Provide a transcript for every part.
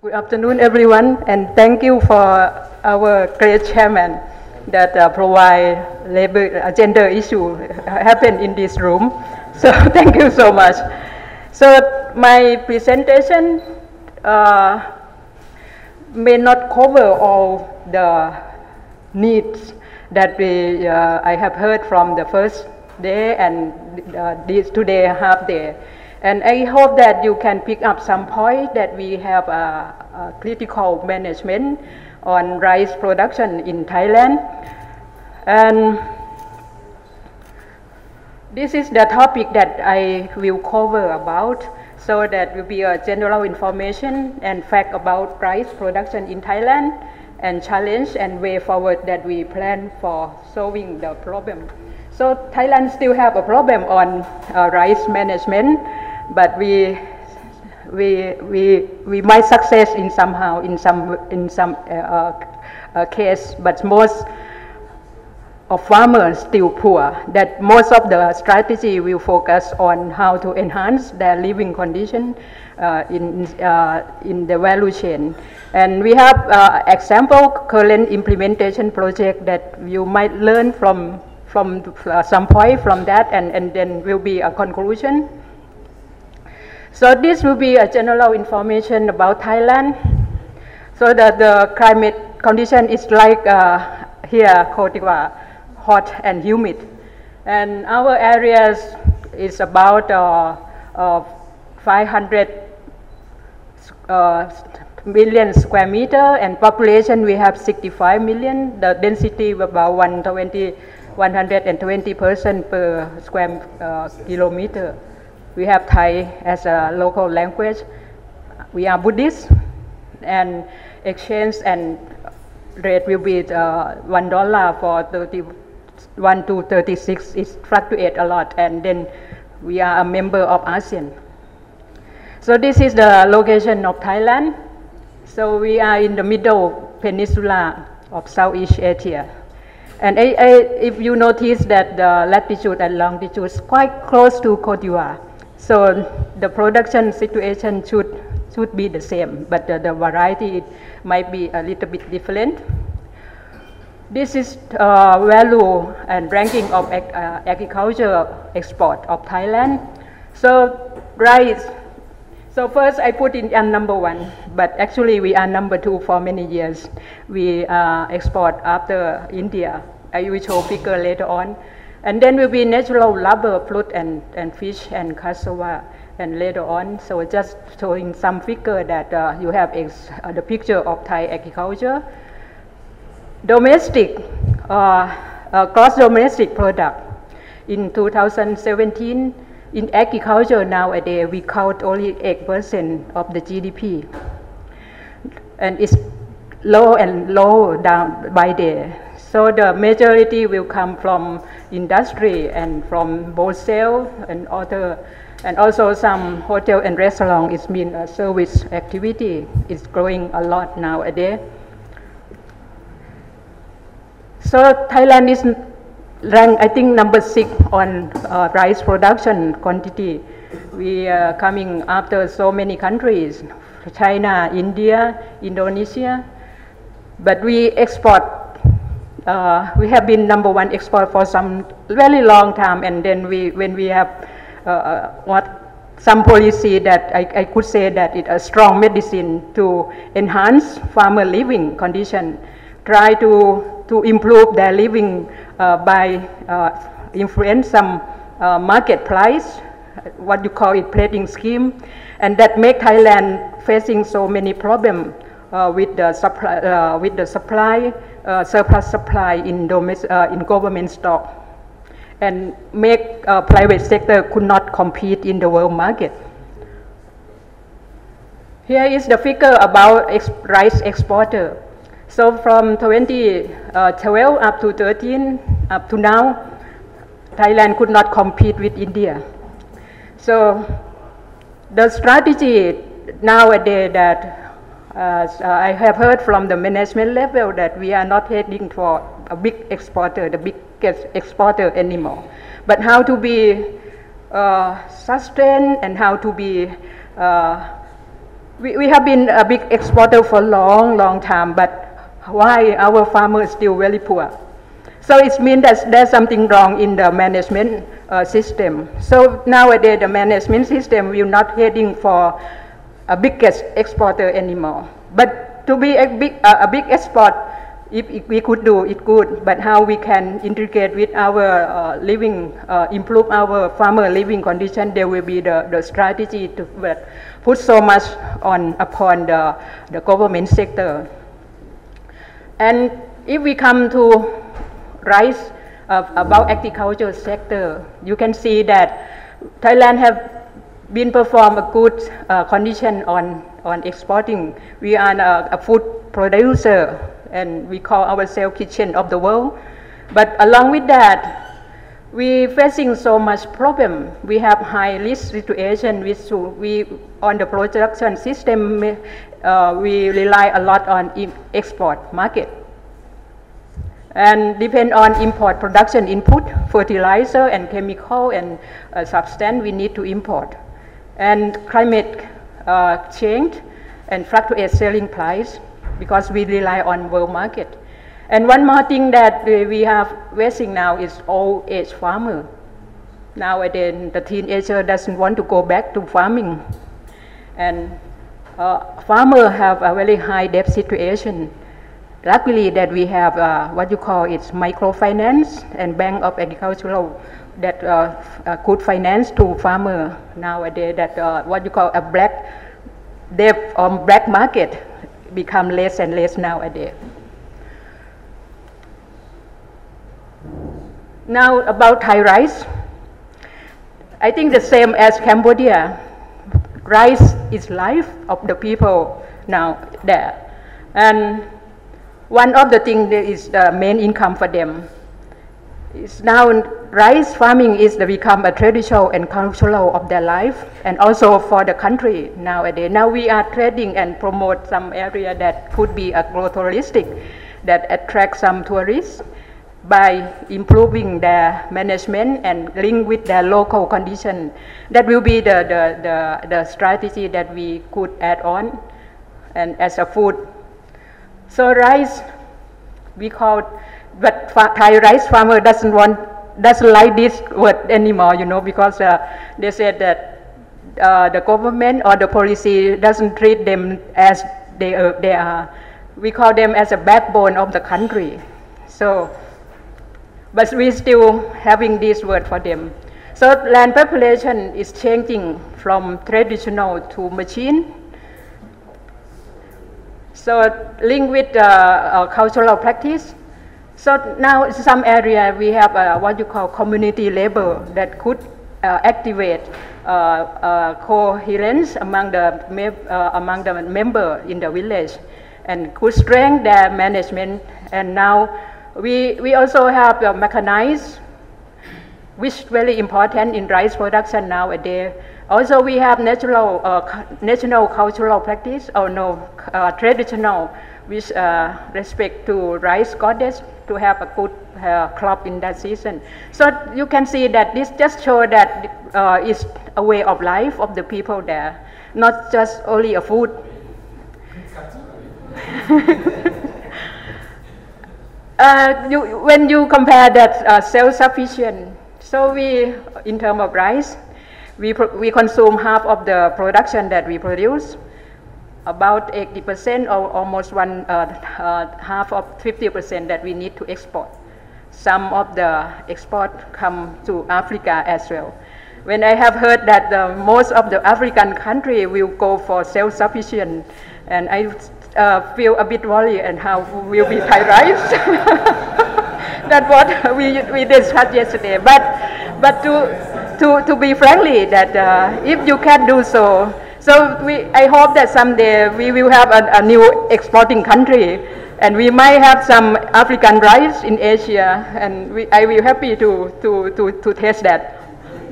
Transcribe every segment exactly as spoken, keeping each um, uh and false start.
Good afternoon, everyone, and thank you for our great chairman that uh, provide labor uh, gender issue happen in this room. So thank you so much. So my presentation uh, may not cover all the needs that we uh, I have heard from the first day and uh, this today half day. And I hope that you can pick up some point that we have a, a critical management on rice production in Thailand. And this is the topic that I will cover about, so that will be a general information and fact about rice production in Thailand and challenge and way forward that we plan for solving the problem. So Thailand still have a problem on uh, rice management, but we we we we might success in somehow in some in some uh, uh, case, but most of farmers still poor. That most of the strategy will focus on how to enhance their living condition uh, in uh, in the value chain. And we have uh, example current implementation project that you might learn from from uh, some point from that, and and then will be a conclusion. So this will be a general information about Thailand. So that the climate condition is like uh, here, Koh Tiwa, hot and humid. And our areas is about uh, uh, five hundred uh, million square meter, and population we have sixty-five million. The density about one hundred twenty percent per square uh, kilometer. We have Thai as a local language. We are Buddhist, and exchange and rate will be uh, one dollar for thirty-one to thirty-six. It fluctuates a lot, and then we are a member of ASEAN. So this is the location of Thailand. So we are in the middle peninsula of Southeast Asia. And I, I, if you notice that the latitude and longitude is quite close to Koh Tiwa. So the production situation should should be the same, but the, the variety it might be a little bit different. This is uh, value and ranking of ag uh, agriculture export of Thailand. So rice. So first I put in uh, number one, but actually we are number two for many years. We uh, export after India. I will show figure later on. And then will be natural rubber, fruit and, and fish and cassava and later on. So just showing some figure that uh, you have ex uh, the picture of Thai agriculture. Domestic, uh, uh, gross domestic product. In two thousand seventeen, in agriculture nowadays, we count only eight percent of the G D P. And it's low and low down by day. So the majority will come from industry and from wholesale and other, and also some hotel and restaurant. It means uh, service activity is growing a lot nowadays. So Thailand is ranked, I think, number six on uh, rice production quantity. We are coming after so many countries, China, India, Indonesia, but we export. Uh, we have been number one export for some very long time, and then we, when we have uh, what some policy that I, I could say that it's a strong medicine to enhance farmer living condition, try to to improve their living uh, by uh, influence some uh, market price, what you call it plating scheme, and that make Thailand facing so many problems uh, with the supply uh, with the supply. Uh, surplus supply in, uh, in government stock, and make uh, private sector could not compete in the world market. Here is the figure about ex rice exporter. So from twenty twelve up to thirteen up to now, Thailand could not compete with India. So the strategy nowadays that Uh, so I have heard from the management level that we are not heading for a big exporter, the biggest exporter anymore, but how to be uh, sustained and how to be uh, we, we have been a big exporter for a long, long time, but why our farmers still very poor? So it means that there's something wrong in the management uh, system. So nowadays the management system will not heading for a big exporter anymore. But to be a big, uh, a big export, if, if we could do it good, but how we can integrate with our uh, living, uh, improve our farmer living condition, there will be the, the strategy to put so much on upon the, the government sector. And if we come to rice, uh, about agriculture sector, you can see that Thailand have been perform a good uh, condition on, on exporting. We are a, a food producer and we call ourselves kitchen of the world. But along with that, we facing so much problem. We have high risk situation which we, on the production system, uh, we rely a lot on export market. And depend on import production input, fertilizer and chemical and uh, substance we need to import. And climate uh, change and fluctuate selling price because we rely on world market. And one more thing that we have facing now is old age farmer. Nowadays the teenager doesn't want to go back to farming. And uh, farmer have a very high debt situation. Luckily that we have uh, what you call it's microfinance and Bank of Agricultural that uh, uh, could finance to farmer nowadays, that uh, what you call a black debt on black market become less and less nowadays. Now about Thai rice, I think the same as Cambodia. Rice is life of the people now there. And one of the things that is the main income for them. Is now rice farming is to become a traditional and cultural of their life, and also for the country nowadays. Now we are trading and promote some area that could be a growth touristic that attract some tourists by improving their management and link with their local condition. That will be the, the, the, the strategy that we could add on and as a food. So rice, we call, but Thai rice farmer doesn't want, doesn't like this word anymore, you know, because uh, they said that uh, the government or the policy doesn't treat them as they, uh, they are. We call them as a backbone of the country. So, but we still having this word for them. So land population is changing from traditional to machine. So link with uh, uh, cultural practice. So now in some area we have uh, what you call community labor that could uh, activate uh, uh, coherence among the uh, among the member in the village and could strengthen their management. And now we we also have uh, mechanized, which is very important in rice production nowadays. Also, we have natural, uh, national cultural practice, or no, uh, traditional, with uh, respect to rice goddess, to have a good uh, crop in that season. So you can see that this just shows that uh, it's a way of life of the people there, not just only a food. uh, you, when you compare that uh, self-sufficient, so we, in terms of rice, We, we consume half of the production that we produce, about eighty percent or almost one uh, uh, half of fifty percent that we need to export. Some of the export come to Africa as well. When I have heard that the, most of the African country will go for self-sufficient, and I uh, feel a bit worried and how will be Thai rice. That's what we, we discussed yesterday. But, but to, To, to be frankly, that uh, if you can do so, so we, I hope that someday we will have a, a new exporting country, and we might have some African rice in Asia, and we, I will be happy to, to, to, to taste that.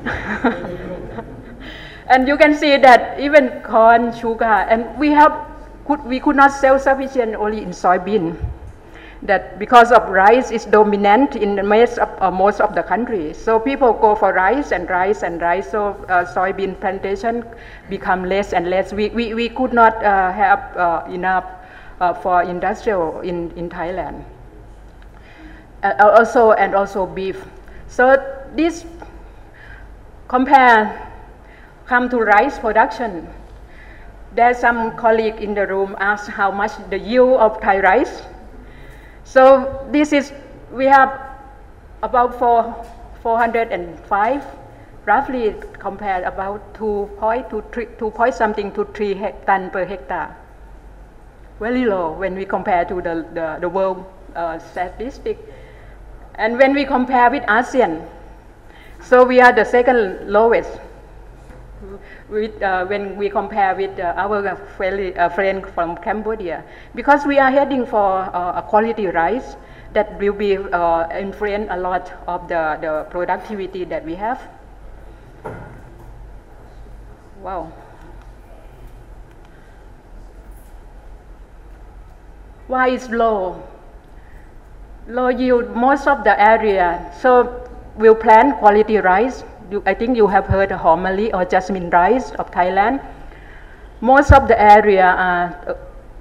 And you can see that even corn, sugar, and we have could, we could not self-sufficient only in soybean. that because of rice is dominant in the most of, uh, most of the country. So people go for rice and rice and rice, so uh, soybean plantation become less and less. We, we, we could not uh, have uh, enough uh, for industrial in, in Thailand. Uh, also, and also beef. So this compare, come to rice production. There's some colleague in the room asked how much the yield of Thai rice. So this is, we have about four, four hundred five, roughly compared about two point to three, two point something to three ton per hectare. Very low when we compare to the, the, the world uh, statistic. And when we compare with ASEAN, so we are the second lowest. With, uh, when we compare with uh, our friend, uh, friend from Cambodia, because we are heading for uh, a quality rice that will be uh, influence a lot of the, the productivity that we have. Wow. Why is low? Low yield, most of the area. So we'll plant quality rice. I think you have heard of Hormali or jasmine rice of Thailand. Most of the area are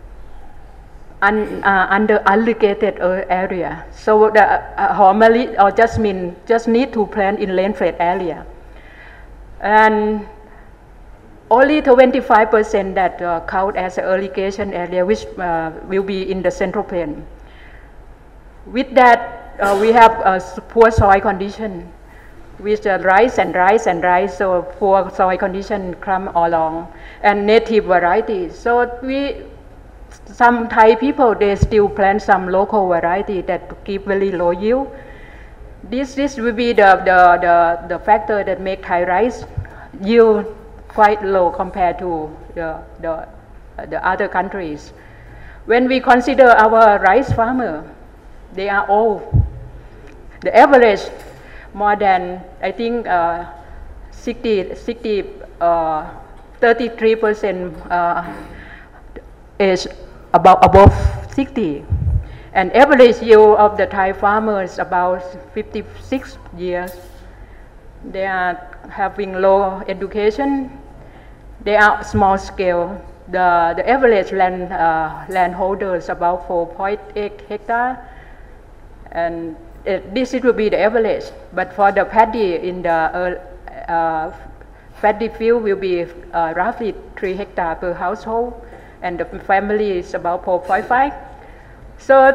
un, uh, under irrigated area. So the uh, Hormali or jasmine just need to plant in rainfed area. And only twenty-five percent that uh, count as an irrigation area, which uh, will be in the central plain. With that, uh, we have uh, poor soil condition. With uh, rice and rice and rice, so poor soil condition come along, and native varieties. So we, some Thai people, they still plant some local variety that keep very low yield. This, this will be the, the, the, the factor that make Thai rice yield quite low compared to the, the, the other countries. When we consider our rice farmer, they are old. The average more than, I think, uh, sixty, sixty, uh, thirty-three percent uh, is about above sixty. And average yield of the Thai farmers about fifty-six years. They are having low education. They are small scale. The, the average land, uh, landholders about four point eight hectares. And Uh, this it will be the average, but for the paddy in the uh, uh, paddy field will be uh, roughly three hectares per household, and the family is about four point five. So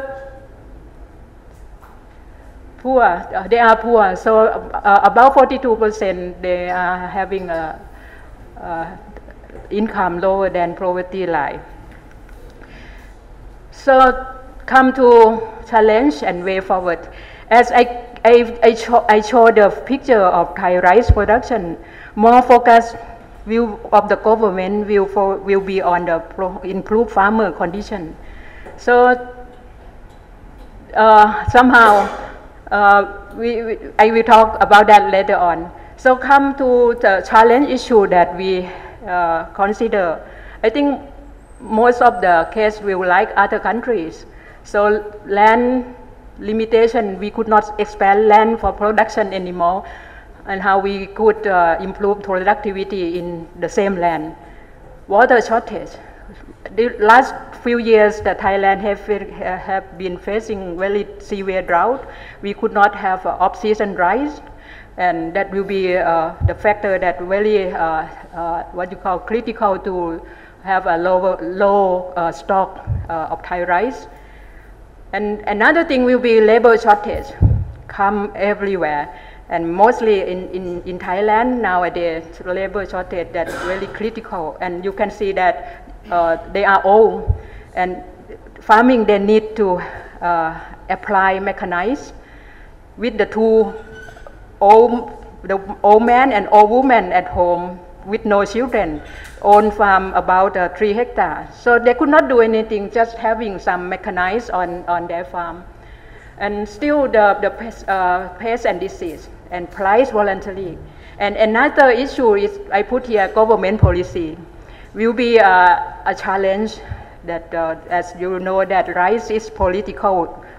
poor, uh, they are poor. So uh, about forty-two percent they are having a, a income lower than poverty line. So come to challenge and way forward. As I, I, I, show, I show the picture of Thai rice production, more focus view of the government will, for, will be on the pro, improved farmer condition. So uh, somehow uh, we, we, I will talk about that later on. So come to the challenge issue that we uh, consider. I think most of the case will like other countries. So land limitation, we could not expand land for production anymore, and how we could uh, improve productivity in the same land. Water shortage. The last few years that Thailand have, have been facing very severe drought. We could not have uh, off-season rice, and that will be uh, the factor that really, uh, uh, what you call critical to have a lower, low uh, stock uh, of Thai rice. And another thing will be labor shortage, come everywhere. And mostly in, in, in Thailand nowadays, labor shortage that's really critical. And you can see that uh, they are old. And farming, they need to uh, apply mechanized. With the two old, the old man and old woman at home with no children, own farm about uh, three hectares. So they could not do anything, just having some mechanized on, on their farm. And still the, the pest, uh, pest and disease and price volatility. And another issue is, I put here government policy, will be uh, a challenge that, uh, as you know, that rice is political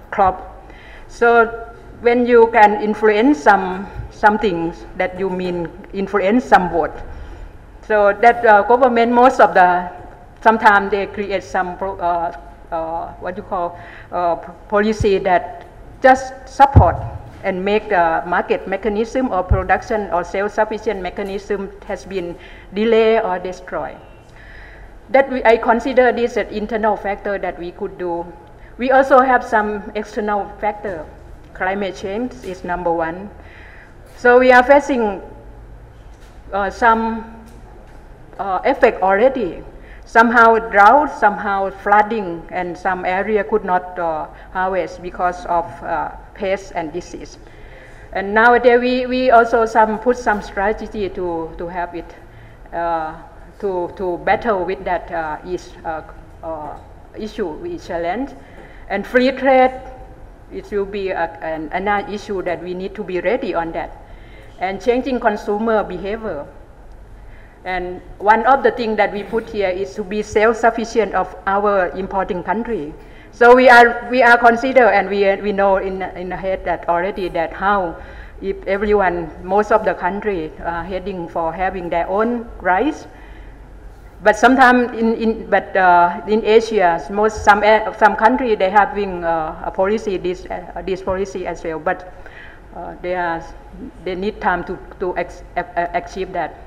crop. So when you can influence some some things that you mean influence some vote. So that uh, government, most of the, sometimes they create some pro, uh, uh, what you call uh, policy that just support and make the market mechanism or production or self-sufficient mechanism has been delayed or destroyed. That we, I consider this an internal factor that we could do. We also have some external factor. Climate change is number one. So we are facing uh, some uh, effect already. Somehow drought, somehow flooding, and some area could not uh, harvest because of uh, pests and disease. And nowadays we, we also some put some strategy to, to have it, uh, to, to battle with that uh, is, uh, uh, issue with challenge. And free trade, it will be a, an, another issue that we need to be ready on that. And changing consumer behavior. And one of the things that we put here is to be self-sufficient of our importing country. So we are we are consider and we we know in in the head that already that how if everyone, most of the country are heading for having their own rice. But sometimes in, in but uh, in Asia, most some some country they having uh, a policy this uh, this policy as well. But uh, they are they need time to to ex, uh, achieve that.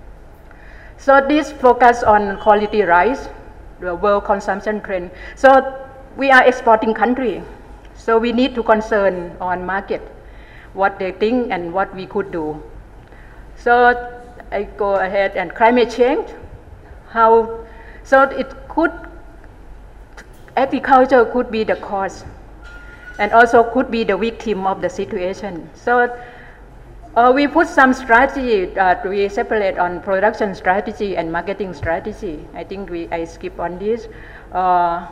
So this focus on quality rice, the world consumption trend. So we are exporting country, so we need to concern on market, what they think and what we could do. So I go ahead and climate change. How, so it could, agriculture could be the cause and also could be the victim of the situation. So uh, we put some strategy, uh, we separate on production strategy and marketing strategy. I think we, I skip on this. Uh,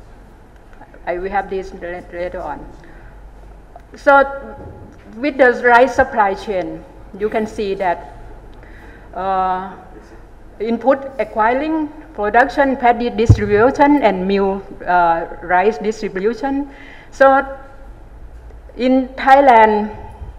I, we have this later on. So with the rice supply chain, you can see that uh, input acquiring, production, paddy distribution, and mill uh, rice distribution. So in Thailand,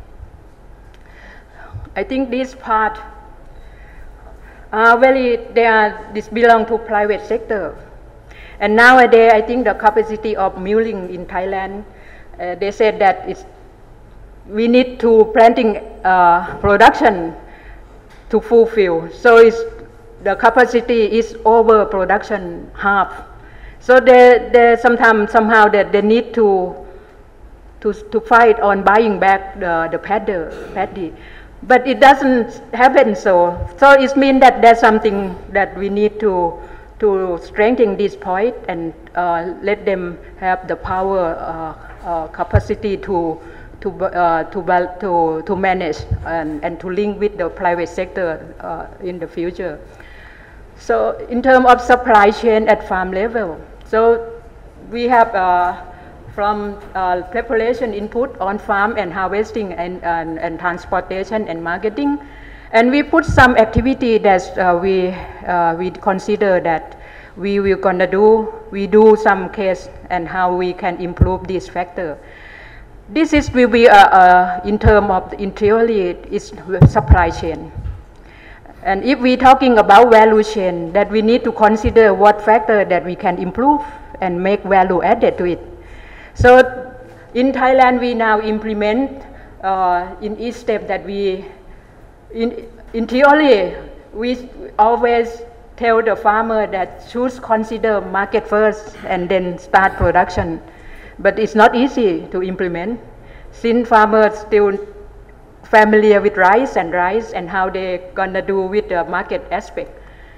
I think this part uh, very they are this belong to private sector. And nowadays, I think the capacity of milling in Thailand, uh, they said that it's, we need to planting uh, production to fulfill. So it's, the capacity is over production half. So they, they sometimes somehow that they need to, to to fight on buying back the the paddy, paddy. But it doesn't happen so. So it means that there's something that we need to to strengthen this point and uh, let them have the power, uh, uh, capacity to to uh, to to to manage and, and to link with the private sector uh, in the future. So in terms of supply chain at farm level, so we have uh, from uh, preparation input on farm and harvesting and, and, and transportation and marketing, and we put some activity that uh, we uh, we consider that we will gonna do. We do some case and how we can improve this factor. This is will be uh, uh, in terms of interiorly is supply chain. And if we're talking about value chain, that we need to consider what factor that we can improve and make value added to it. So in Thailand, we now implement uh, in each step that we, in, in theory, we always tell the farmer that should consider market first and then start production. But it's not easy to implement since farmers still familiar with rice and rice and how they're gonna do with the market aspect.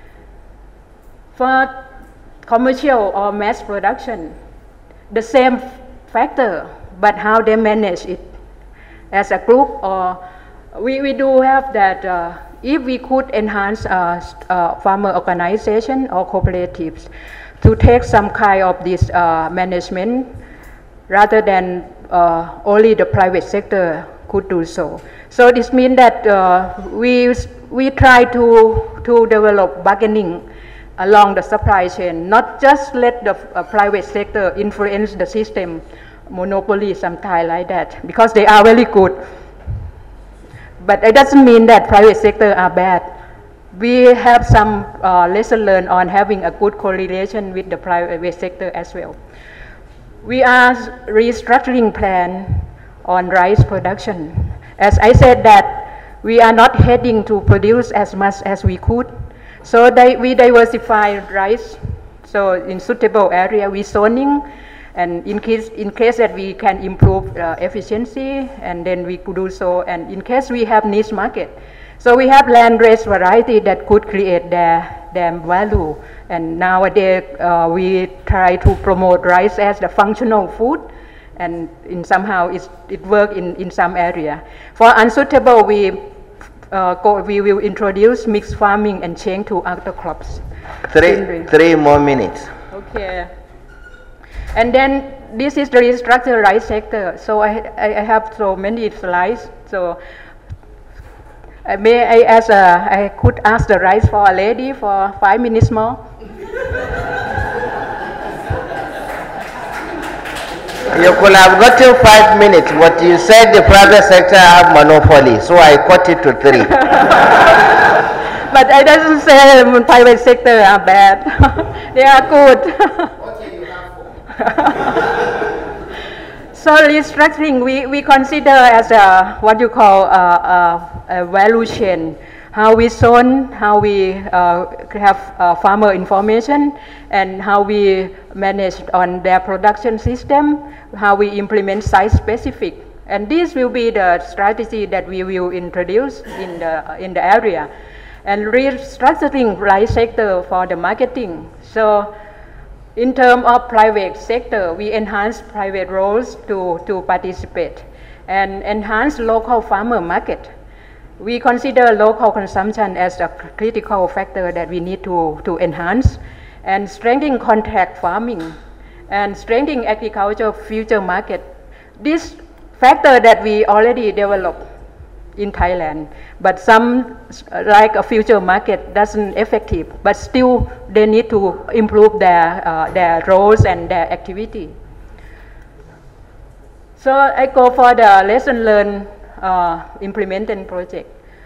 For commercial or mass production, the same factor, but how they manage it as a group, or we, we do have that uh, if we could enhance uh, uh, farmer organization or cooperatives to take some kind of this uh, management rather than uh, only the private sector could do so. So this means that uh, we, we try to, to develop bargaining along the supply chain, not just let the uh, private sector influence the system monopoly, sometimes like that, because they are very good. But it doesn't mean that private sector are bad. We have some uh, lesson learned on having a good correlation with the private sector as well. We are restructuring plan on rice production. As I said that we are not heading to produce as much as we could. So they, we diversify rice. So in suitable area, we zoning, and in case, in case that we can improve uh, efficiency, and then we could do so, and in case we have niche market. So we have land-raised variety that could create their, their value. And nowadays, uh, we try to promote rice as the functional food, and in somehow it's, it works in, in some area. For unsuitable, we, uh, go, we will introduce mixed farming and change to other crops. Three, three more minutes. Okay. And then this is the restructured rice sector. So I, I have so many slides. So uh, may I ask, uh, I could ask the rice for a lady for five minutes more. You could have got to five minutes, but you said the private sector have monopoly, so I cut it to three. But I doesn't say the private sector are bad. They are good. Okay, you have four. So restructuring, we, we consider as a, what you call a, a, a value chain. How we zone, how we uh, have uh, farmer information, and how we manage on their production system, how we implement site-specific. And this will be the strategy that we will introduce in the, in the area. And restructuring rice sector for the marketing. So in terms of private sector, we enhance private roles to, to participate and enhance local farmer market. We consider local consumption as a critical factor that we need to, to enhance, and strengthening contract farming and strengthening agriculture future market. This factor that we already developed in Thailand, but some like a future market doesn't effective, but still they need to improve their, uh, their roles and their activity. So I go for the lesson learned uh, implementing project.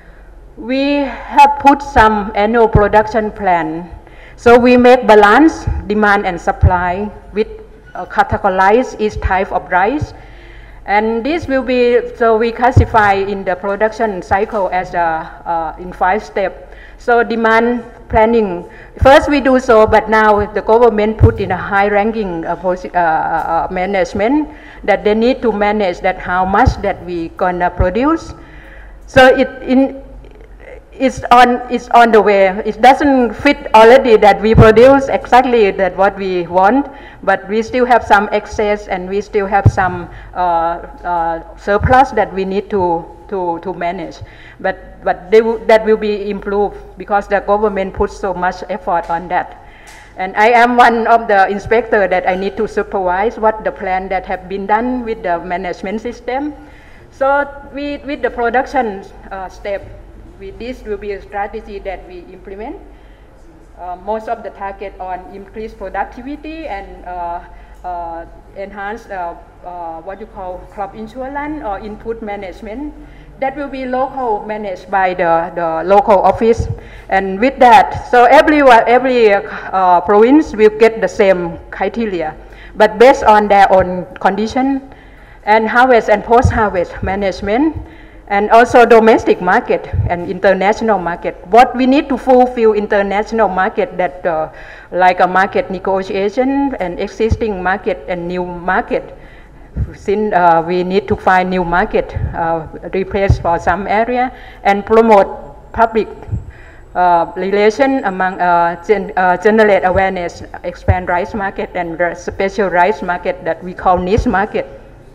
We have put some annual production plan. So we make balance demand and supply with uh, categorize each type of rice. And this will be, so we classify in the production cycle as a, uh, in five steps. So demand planning, first we do so, but now the government put in a high ranking uh, uh, uh, management that they need to manage that how much that we gonna produce. So it, in, it's on, it's on the way. It doesn't fit already that we produce exactly that what we want, but we still have some excess and we still have some uh, uh, surplus that we need to, to, to manage. But, but they that will be improved because the government puts so much effort on that. And I am one of the inspector that I need to supervise what the plan that have been done with the management system. So we, with the production uh, step, with this will be a strategy that we implement. Uh, most of the target on increased productivity and uh, uh, enhance uh, uh, what you call crop insurance or input management. That will be local managed by the, the local office. And with that, so every, every uh, province will get the same criteria, but based on their own condition, and harvest and post-harvest management, and also domestic market and international market. What we need to fulfill international market that uh, like a market negotiation and existing market and new market. Since uh, we need to find new market, uh, replace for some area, and promote public uh, relation among uh, gen uh, generate awareness, expand rice market and the special rice market that we call niche market.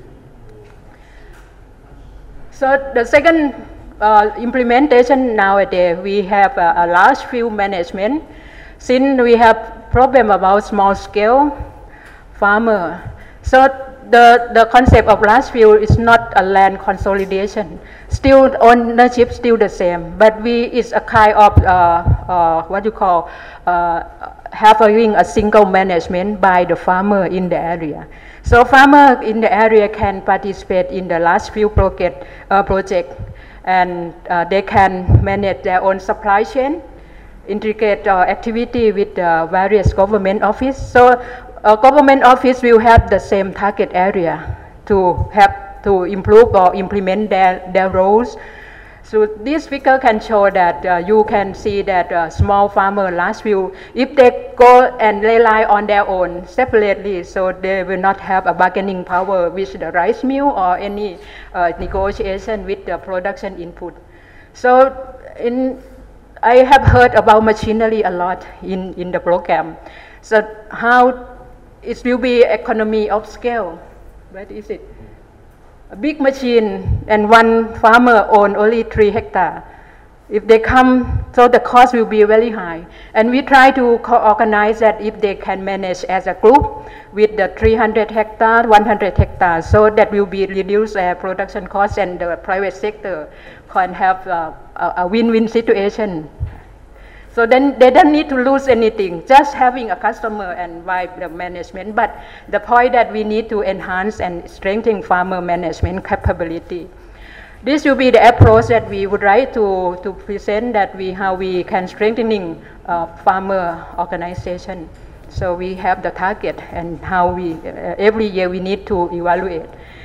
So the second uh, implementation nowadays, we have a, a large field management. Since we have problem about small scale farmer, so the, the concept of rice field is not a land consolidation. Still ownership still the same, but we is a kind of uh, uh, what you call uh, having a single management by the farmer in the area. So farmer in the area can participate in the rice field project, uh, project and uh, they can manage their own supply chain, integrate uh, activity with uh, various government office. So a government office will have the same target area to have to improve or implement their, their roles. So this figure can show that uh, you can see that uh, small farmer last few, if they go and rely on their own separately, so they will not have a bargaining power with the rice mill or any uh, negotiation with the production input. So in, I have heard about machinery a lot in, in the program. So how it will be economy of scale. What is it? A big machine and one farmer own only three hectares. If they come, so the cost will be very high. And we try to co-organize that if they can manage as a group with the three hundred hectares, one hundred hectares, so that will be reduce their production costs and the private sector can have uh, a win-win situation. So then they don't need to lose anything, just having a customer and by the management. But the point that we need to enhance and strengthen farmer management capability. This will be the approach that we would like to, to present, that we how we can strengthening uh, farmer organization. So we have the target and how we uh, every year we need to evaluate.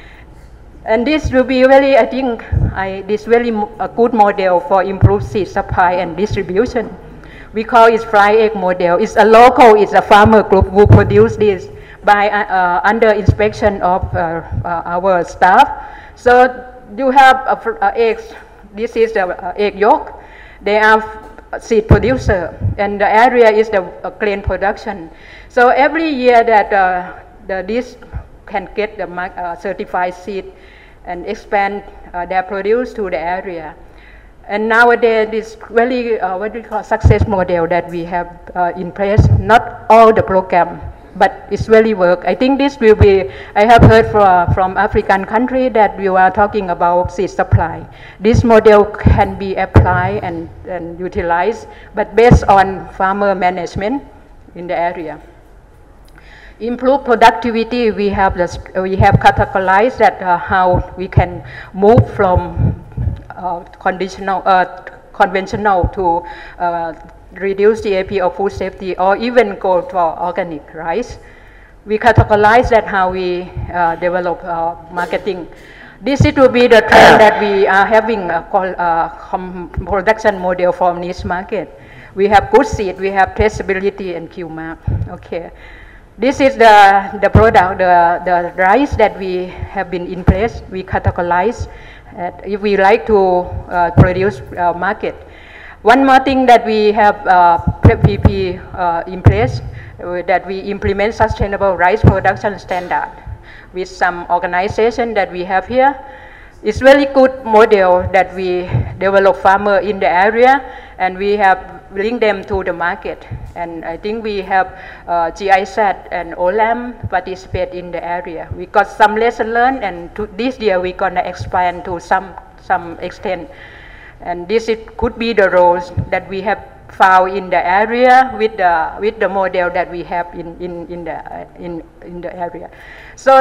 And this will be really, I think, I, this really a good model for improved seed supply and distribution. We call it fly egg model. It's a local, it's a farmer group who produce this by uh, under inspection of uh, uh, our staff. So you have uh, uh, eggs. This is the uh, egg yolk. They are seed producer, and the area is the uh, grain production. So every year that uh, the, this can get the uh, certified seed and expand uh, their produce to the area. And nowadays, this really uh, what we call success model that we have uh, in place. Not all the program, but it's really work. I think this will be. I have heard from from African country that we are talking about seed supply. This model can be applied and, and utilized, but based on farmer management in the area. Improve productivity. We have the, we have categorized that uh, how we can move from Uh, conditional, uh, conventional to uh, reduce the A P of food safety, or even go for organic rice. We categorize that how we uh, develop uh, marketing. This it will be the trend that we are having a uh, production model for niche market. We have good seed, we have traceability and Q mark. Okay. This is the, the product, the, the rice that we have been in place. We categorize uh, if we like to uh, produce uh, market. One more thing that we have uh, P P uh, in place, uh, that we implement sustainable rice production standard with some organization that we have here. It's really good model that we develop farmer in the area, and we have link them to the market. And I think we have uh, G I Z and O L A M participate in the area. We got some lesson learned, and to this year we're gonna expand to some some extent. And this it could be the roles that we have found in the area with the with the model that we have in in in the uh, in in the area. So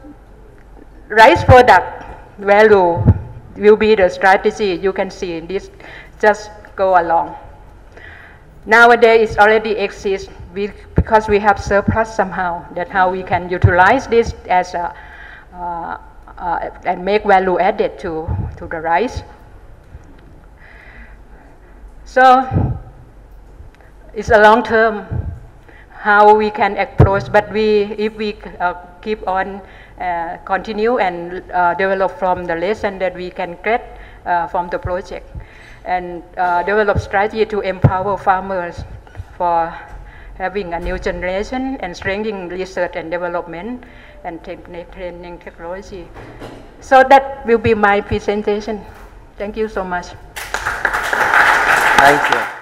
rice product value will be the strategy. You can see this. Just go along. Nowadays, it already exists we, because we have surplus somehow. That how we can utilize this as a uh, uh, and make value added to to the rice. So it's a long term how we can approach, but we if we uh, keep on uh, continue and uh, develop from the lesson that we can get uh, from the project, and uh, develop strategy to empower farmers for having a new generation and strengthening research and development and training technology. So that will be my presentation. Thank you so much. Thank you.